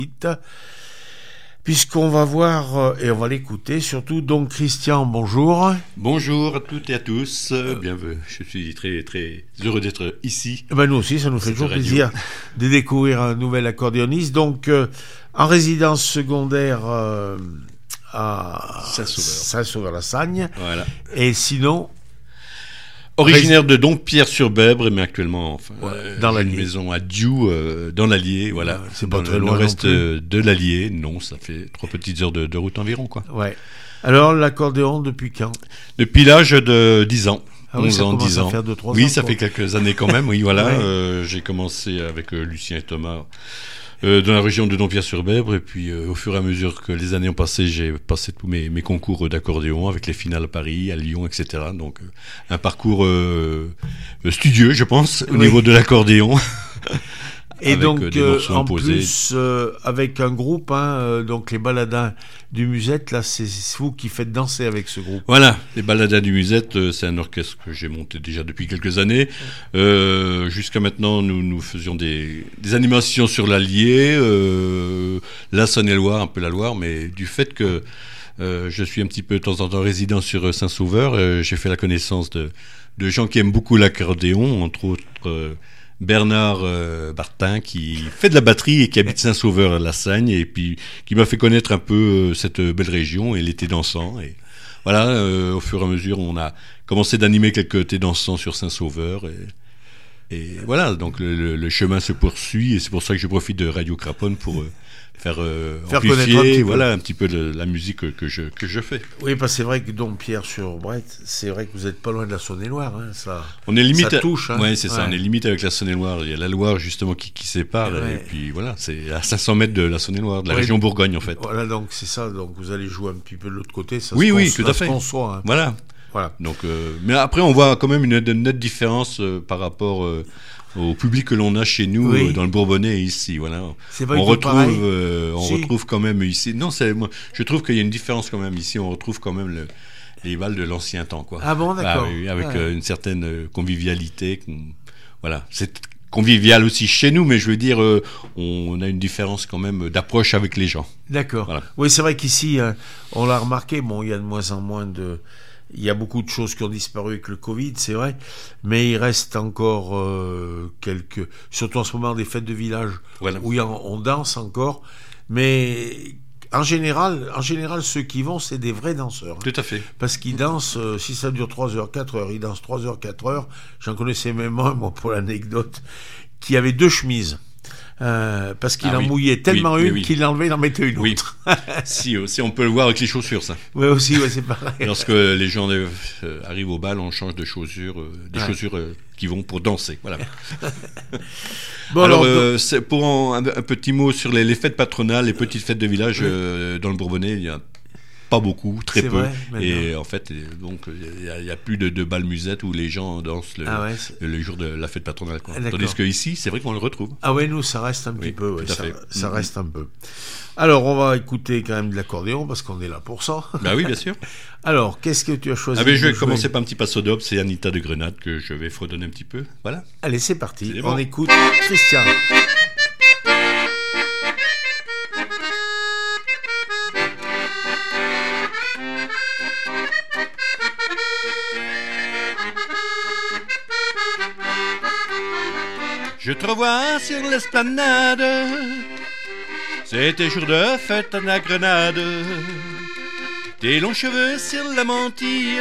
puisqu'on va voir et on va l'écouter surtout. Donc Christian, bonjour. Bonjour à toutes et à tous, bienvenue. Je suis très très heureux d'être ici. Nous aussi, ça nous fait toujours plaisir de découvrir un nouvel accordéoniste. Donc en résidence secondaire à Saint-Sauveur-la-Sagne. Voilà. Et sinon originaire de Dompierre-sur-Bèbre, mais actuellement dans j'ai une maison à Diou, dans l'Allier, voilà. C'est pas très loin. Le reste de l'Allier, non, ça fait 3 petites heures de route environ, quoi. Ouais. Alors l'accordéon depuis quand? Depuis l'âge de 10 ans. Ah oui, 11 ans, 10 ans. Ça fait 2-3 ans. Oui, ça fait quelques années quand même, oui, voilà. Ouais. J'ai commencé avec Lucien et Thomas dans la région de Dompierre-sur-Bèbre, et puis au fur et à mesure que les années ont passé, j'ai passé tous mes concours d'accordéon avec les finales à Paris, à Lyon, etc. Donc un parcours studieux, je pense, au niveau de l'accordéon. Et avec donc, en imposés. plus, avec un groupe, donc les Baladins du Musette, là, c'est vous qui faites danser avec ce groupe. Voilà, les Baladins du Musette, c'est un orchestre que j'ai monté déjà depuis quelques années. Jusqu'à maintenant, nous faisions des animations sur l'Allier, la Saône-et-Loire, un peu la Loire, mais du fait que je suis un petit peu de temps en temps résident sur Saint-Sauveur, j'ai fait la connaissance de gens qui aiment beaucoup l'accordéon, entre autres Bernard Bartin, qui fait de la batterie et qui habite Saint-Sauveur-la-Sagne, et puis qui m'a fait connaître un peu cette belle région et l'été dansant. Et voilà, au fur et à mesure, on a commencé d'animer quelques thés dansants sur Saint-Sauveur. Et voilà, donc le chemin se poursuit, et c'est pour ça que je profite de Radio Craponne pour faire amplifier un petit peu de la musique que je fais. Oui, parce que c'est vrai que Dompierre-sur-Bèbre, c'est vrai que vous n'êtes pas loin de la Saône-et-Loire. Ça, on est limite, ça touche. Ouais, c'est ça, on est limite avec la Saône-et-Loire. Il y a la Loire justement qui sépare, et puis voilà, c'est à 500 mètres de la Saône-et-Loire, de la région Bourgogne en fait. Voilà, donc c'est ça, donc vous allez jouer un petit peu de l'autre côté, ça tout à fait. Se conçoit. Voilà. Donc, mais après, on voit quand même une nette différence par rapport au public que l'on a chez nous dans le Bourbonnais et ici. Voilà. C'est pas on retrouve quand même ici. Non, moi, je trouve qu'il y a une différence quand même ici. On retrouve quand même les balles de l'ancien temps, quoi. Ah bon, d'accord. Oui, avec une certaine convivialité. Voilà. C'est convivial aussi chez nous, mais je veux dire, on a une différence quand même d'approche avec les gens. D'accord. Voilà. Oui, c'est vrai qu'ici, on l'a remarqué. Bon, il y a de moins en moins il y a beaucoup de choses qui ont disparu avec le Covid, c'est vrai, mais il reste encore surtout en ce moment, des fêtes de village où on danse encore, mais en général, ceux qui vont, c'est des vrais danseurs. Tout à fait. Parce qu'ils dansent, si ça dure 3 heures, 4 heures, ils dansent 3 heures, 4 heures. J'en connaissais même un, moi, pour l'anecdote, qui avait 2 chemises. Parce qu'il en mouillait tellement une qu'il l'enlevait, il en mettait une autre. Si on peut le voir avec les chaussures, ça. Oui, aussi, c'est pareil. Lorsque les gens arrivent au bal, on change de chaussures, chaussures qui vont pour danser. Voilà. Bon, alors c'est pour un petit mot sur les fêtes patronales, les petites fêtes de village dans le Bourbonnais, il y a pas beaucoup, très peu. Vrai, et en fait, donc il y a plus de bal musette où les gens dansent le jour de la fête patronale, quoi. Tandis que ici, c'est vrai qu'on le retrouve. Ah ouais, nous ça reste un petit peu, ça reste un peu. Alors on va écouter quand même de l'accordéon parce qu'on est là pour ça. Bah oui, bien sûr. Alors qu'est-ce que tu as choisi? Je vais commencer par un petit passo doble, c'est Anita de Grenade que je vais fredonner un petit peu. Voilà. Allez, c'est parti. On écoute Christian. Je te revois sur l'esplanade, c'était jour de fête à la Grenade. Tes longs cheveux sur la mantille,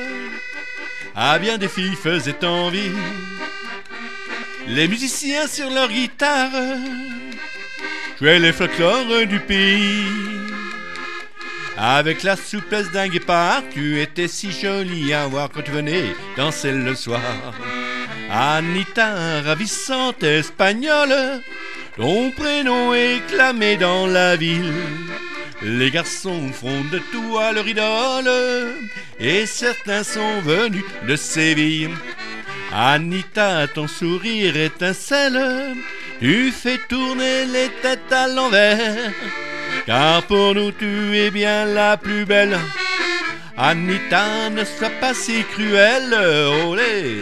à bien des filles faisaient envie. Les musiciens sur leur guitare jouaient les folklores du pays. Avec la souplesse d'un guépard, tu étais si jolie à voir quand tu venais danser le soir. Anita, ravissante espagnole, ton prénom est clamé dans la ville. Les garçons font de toi leur idole, et certains sont venus de Séville. Anita, ton sourire étincelle, tu fais tourner les têtes à l'envers, car pour nous tu es bien la plus belle. Anita, ne sois pas si cruelle, olé.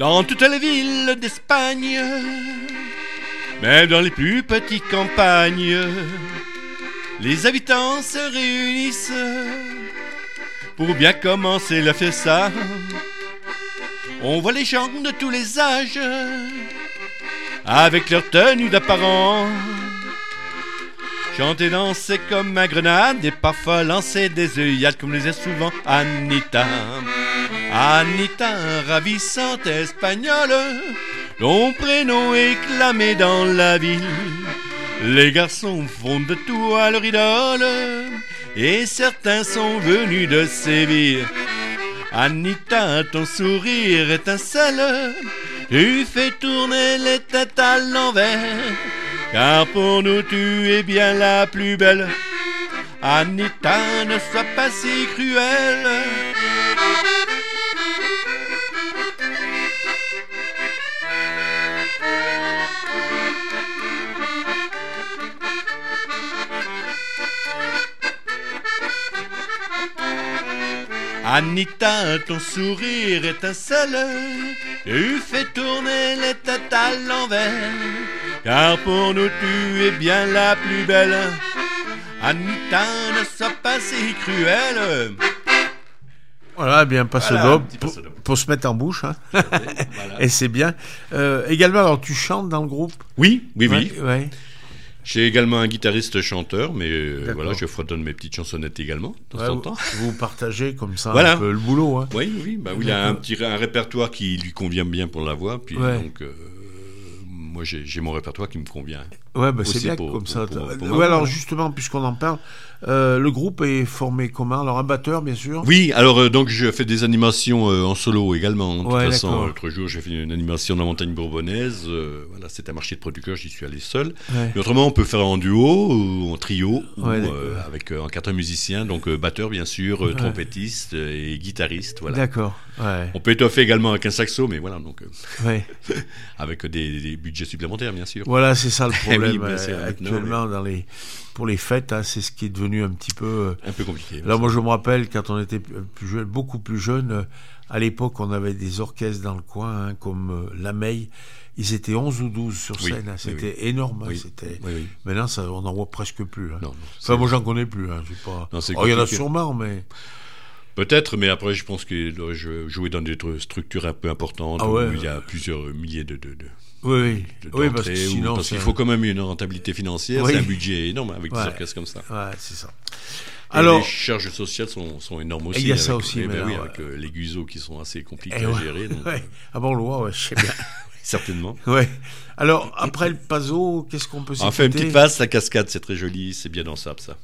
dans toutes les villes d'Espagne, même dans les plus petites campagnes, les habitants se réunissent pour bien commencer la fiesta. On voit les gens de tous les âges avec leur tenue d'apparent chanter, danser comme ma grenade et parfois lancer des œillades comme le disait souvent Anita. Anita, ravissante espagnole, dont prénom est clamé dans la ville. Les garçons font de toi leur idole et certains sont venus de Séville. Anita, ton sourire étincelle, tu fais tourner les têtes à l'envers, car pour nous tu es bien la plus belle. Anita, ne sois pas si cruelle. Anita, ton sourire étincelle, tu fais tourner les têtes à l'envers, car pour nous tu es bien la plus belle. Anita, ne sois pas si cruelle. Voilà, bien passe Voilà, pour se mettre en bouche, hein. Voilà. Et c'est bien. Également, alors tu chantes dans le groupe? Oui. Ouais. J'ai également un guitariste chanteur, mais D'accord. je fredonne mes petites chansonnettes également, de Ouais, temps en temps. vous partagez comme ça Voilà. un peu le boulot, hein. Oui, il a un répertoire qui lui convient bien pour la voix, puis Ouais. donc moi j'ai mon répertoire qui me convient. Ouais, bah c'est Aussi bien pour- comme ça. pour Ouais, moi, alors ouais. justement, puisqu'on en parle, le groupe est formé comment? Alors un batteur, bien sûr. Oui, alors donc je fais des animations en solo également. De toute Ouais, façon, d'accord. l'autre jour j'ai fait une animation dans la montagne bourbonnaise. Voilà, c'est un marché de producteurs, j'y suis allé seul. Ouais. Mais autrement, on peut faire en duo ou en trio, Ouais, ou d'accord. avec en quatre musiciens, donc batteur bien sûr, trompettiste et guitariste. Voilà. D'accord. Ouais. On peut étoffer également avec un saxo, mais voilà, donc Ouais. avec des budgets supplémentaires bien sûr. Voilà, c'est ça le problème Oui, bien sûr, actuellement pour les fêtes. Hein, c'est ce qui est devenu un petit peu. Un peu compliqué. Là, moi, je me rappelle quand on était plus jeune, beaucoup plus jeune. À l'époque, on avait des orchestres dans le coin, hein, comme La Meille. Ils étaient 11 ou 12 sur Oui, scène. Hein, oui, c'était énorme. Hein, Oui. c'était... Oui. Maintenant, ça, on n'en voit presque plus. Hein. Non, Enfin, moi, j'en connais plus. Hein, j'ai pas... Non, c'est il y en a compliqué. sûrement, mais. Peut-être, mais après, je pense que je jouer dans des structures un peu importantes Ah ouais. où il y a plusieurs milliers Oui, oui, parce que d'entrées, sinon. parce qu'il faut quand même une rentabilité financière, Oui. c'est un budget énorme avec des Ouais. orchestres comme ça. Ouais, c'est ça. Et Alors. les charges sociales sont énormes aussi. il y a ça avec, aussi, eh ben mais oui, alors, avec les guisos qui sont assez compliqués Eh à ouais. gérer, donc, Ouais. Ah bon, le roi, ouais, je sais bien. certainement. Ouais. Alors, après le Paso, qu'est-ce qu'on peut s'écouter? On fait une petite phase, la cascade, c'est très joli, c'est bien dansable ça.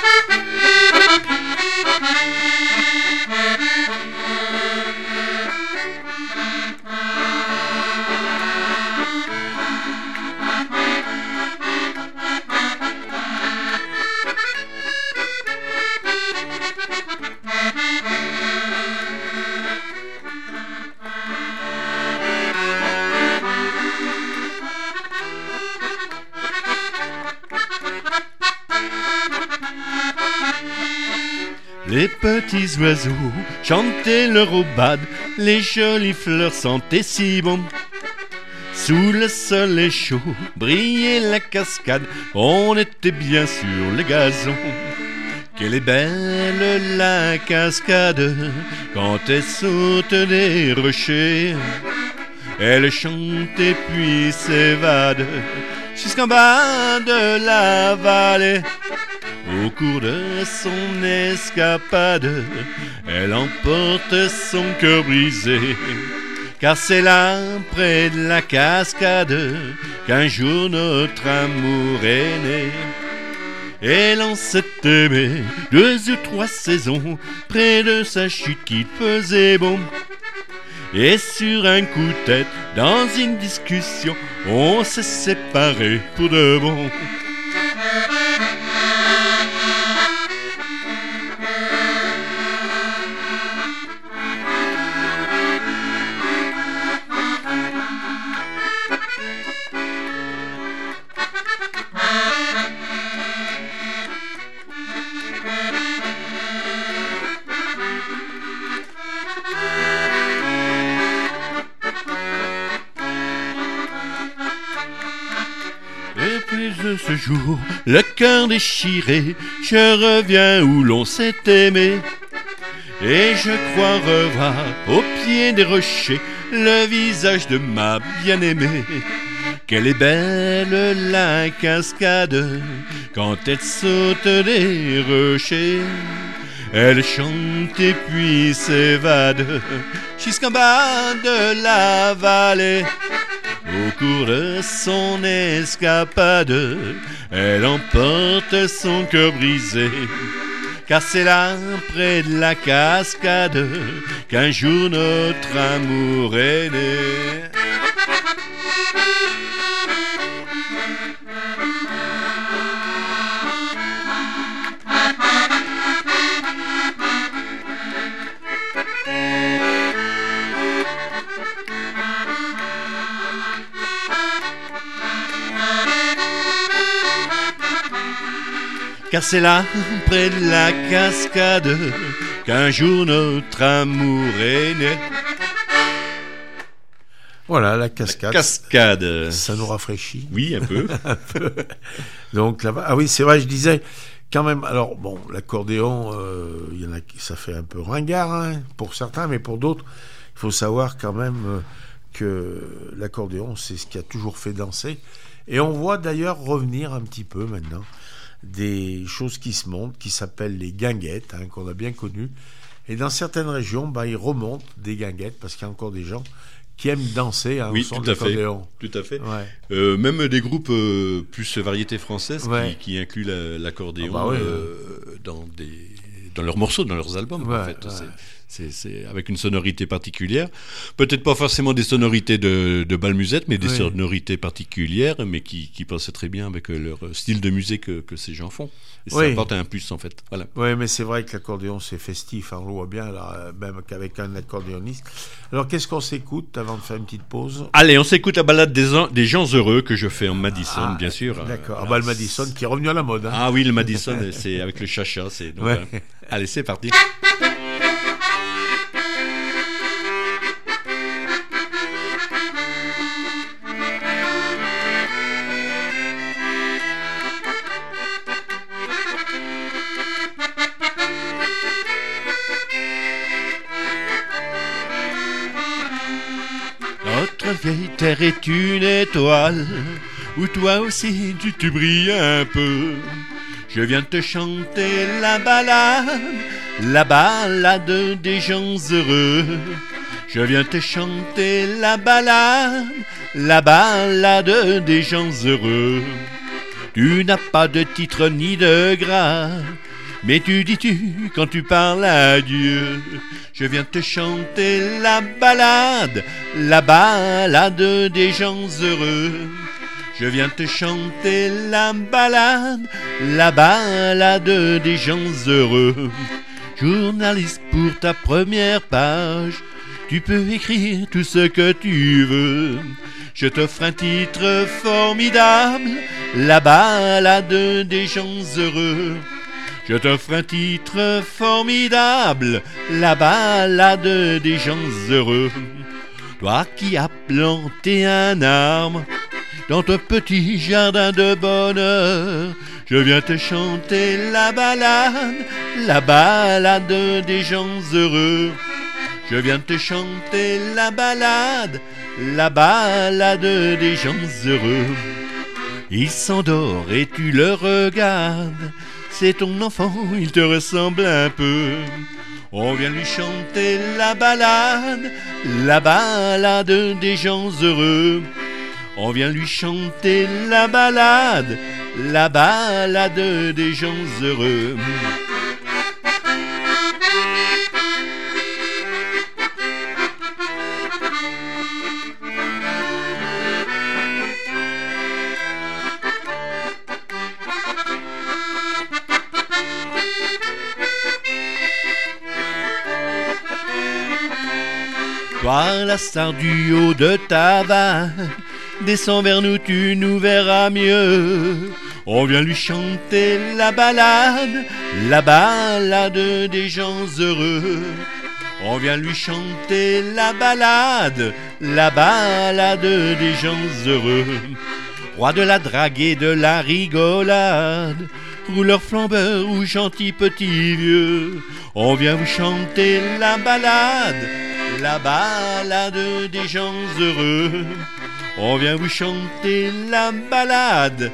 Les petits oiseaux chantaient leur aubade, les jolies fleurs sentaient si bon. Sous le soleil chaud brillait la cascade, on était bien sur le gazon. Qu'elle est belle la cascade quand elle saute des rochers. Elle chante et puis s'évade jusqu'en bas de la vallée. Au cours de son escapade, elle emporte son cœur brisé. Car c'est là, près de la cascade, qu'un jour notre amour est né. Et l'on s'est aimé 2 ou 3 saisons, près de sa chute qu'il faisait bon. Et sur un coup de tête, dans une discussion, on s'est séparés pour de bon. jour, le cœur déchiré, je reviens où l'on s'est aimé. Et je crois revoir au pied des rochers le visage de ma bien-aimée. Qu'elle est belle la cascade quand elle saute des rochers. Elle chante et puis s'évade jusqu'en bas de la vallée. Au cours de son escapade, elle emporte son cœur brisé. Car c'est là, près de la cascade, qu'un jour notre amour est né. Car c'est là, près de la cascade, qu'un jour notre amour est né. Voilà, la cascade. La cascade. Ça nous rafraîchit. Oui, un peu. Un peu. Donc là-bas, ah oui, c'est vrai, je disais, quand même, alors bon, l'accordéon, il y en a qui, ça fait un peu ringard, hein, pour certains, mais pour d'autres, il faut savoir quand même que l'accordéon, c'est ce qui a toujours fait danser. Et on voit d'ailleurs revenir un petit peu maintenant des choses qui se montent, qui s'appellent les guinguettes, hein, qu'on a bien connues. Et dans certaines régions, ils remontent des guinguettes parce qu'il y a encore des gens qui aiment danser au son de l'accordéon. Tout à fait. Ouais. Même des groupes plus variétés françaises ouais. qui incluent l'accordéon ouais. dans leurs morceaux, dans leurs albums. Ouais, en fait. Ouais. C'est avec une sonorité particulière. Peut-être pas forcément des sonorités de bal musette, mais des sonorités particulières, mais qui passaient très bien avec leur style de musique que ces gens font. Et ça apporte un plus, en fait. Voilà. Oui, mais c'est vrai que l'accordéon, c'est festif. On le voit bien, là, même qu'avec un accordéoniste. Alors, qu'est-ce qu'on s'écoute avant de faire une petite pause ? Allez, on s'écoute la balade des gens heureux que je fais en Madison, bien sûr. D'accord. Le Madison qui est revenu à la mode. Hein. Ah oui, le Madison, c'est avec le chacha. Donc, allez, c'est parti. Notre vieille terre est une étoile où toi aussi tu brilles un peu. Je viens te chanter la balade des gens heureux. Je viens te chanter la balade des gens heureux. Tu n'as pas de titre ni de grade, mais tu dis-tu quand tu parles à Dieu. Je viens te chanter la balade des gens heureux. Je viens te chanter la balade des gens heureux. Journaliste, pour ta première page, tu peux écrire tout ce que tu veux. Je t'offre un titre formidable, la balade des gens heureux. Je t'offre un titre formidable, la balade des gens heureux. Toi qui as planté un arbre dans ton petit jardin de bonheur, je viens te chanter la balade des gens heureux. Je viens te chanter la balade des gens heureux. Il s'endort et tu le regardes, c'est ton enfant, il te ressemble un peu. On vient lui chanter la balade des gens heureux. On vient lui chanter la balade des gens heureux. Toi, la star du haut de ta vague, descends vers nous, tu nous verras mieux. On vient lui chanter la balade des gens heureux. On vient lui chanter la balade des gens heureux. roi de la drague et de la rigolade, rouleur flambeur ou gentil petit vieux, on vient vous chanter la balade des gens heureux. On vient vous chanter la balade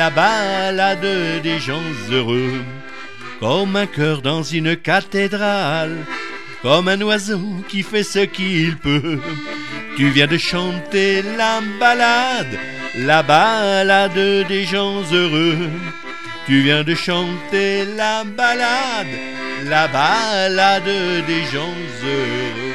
des gens heureux. Comme un chœur dans une cathédrale, comme un oiseau qui fait ce qu'il peut, tu viens de chanter la balade des gens heureux. Tu viens de chanter la balade des gens heureux.